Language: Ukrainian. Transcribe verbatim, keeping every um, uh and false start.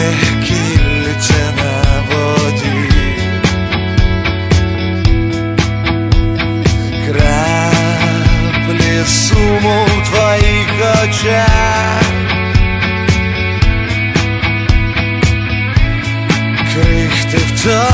море кільце на воді, краплі суму в твоїх очах, крихти в